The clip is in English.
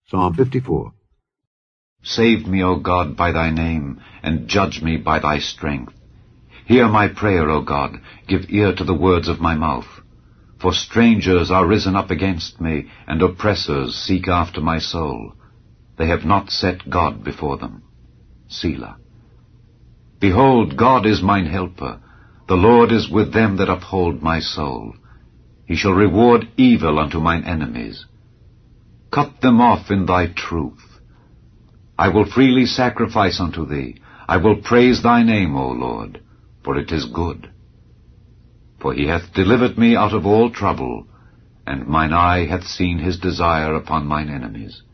Psalm 54. Save me, O God, by thy name, and judge me by thy strength. Hear my prayer, O God, give ear to the words of my mouth. For strangers are risen up against me, and oppressors seek after my soul. They have not set God before them. Selah. Behold, God is mine helper. The Lord is with them that uphold my soul. He shall reward evil unto mine enemies. Cut them off in thy truth. I will freely sacrifice unto thee. I will praise thy name, O Lord, for it is good. For he hath delivered me out of all trouble, and mine eye hath seen his desire upon mine enemies.